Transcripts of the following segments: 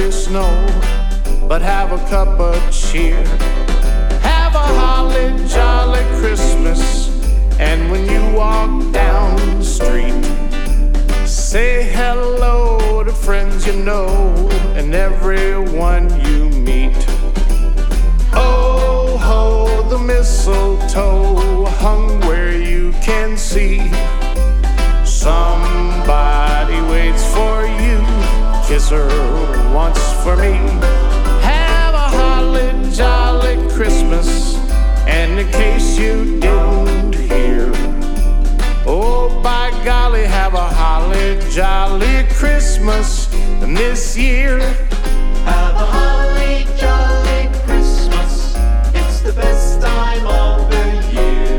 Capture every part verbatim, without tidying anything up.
or snow, but have a cup of cheer. Have a holly jolly Christmas, and when you walk down the street, say hello to friends you know and everyone you meet. Oh ho, the mistletoe hung where you can see. Somebody waits for you, kiss her once for me. Have a holly jolly Christmas, and in case you didn't hear, oh by golly, have a holly jolly Christmas this year. Have a holly jolly Christmas, it's the best time of the year.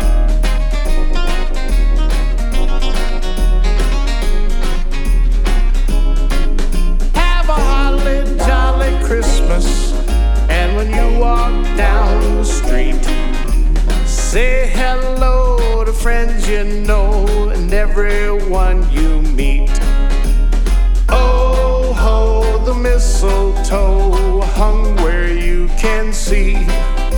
Have a holly jolly Christmas, and when you walk down the street, say hello to friends you know and everyone you meet. Oh ho, the mistletoe hung where you can see.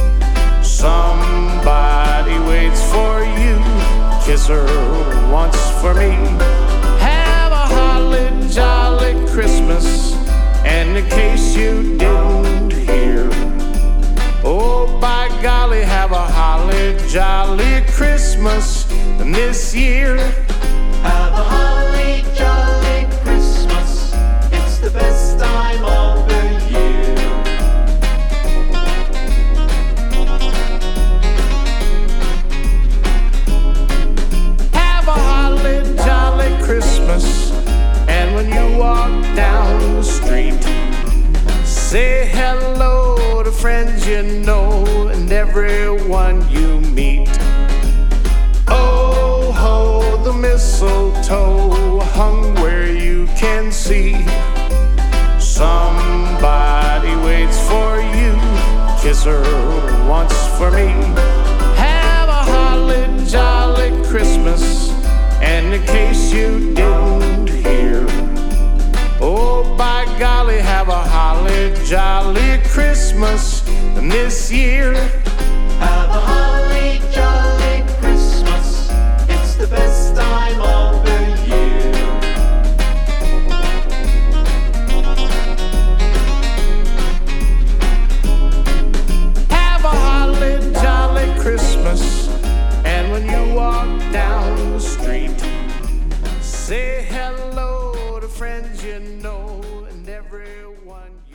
Somebody waits for you, kiss her once for me. Have a holly jolly Christmas, and in case you didn't hear, oh by golly, have a holly jolly Christmas this year. Have a holly jolly Christmas, it's the best time of the year. Have a holly jolly Christmas, and when you walk down the street, say hello to friends you know and everyone you meet. Oh ho, the mistletoe hung where you can see. Somebody waits for you, kiss her once for me. Have a holly jolly Christmas, and in case you didn't hear, oh by golly, have a holly jolly Christmas this year. Have a holly jolly Christmas, it's the best time of the year. Have a holly jolly Christmas, and when you walk down the street, say hello to friends you know and everyone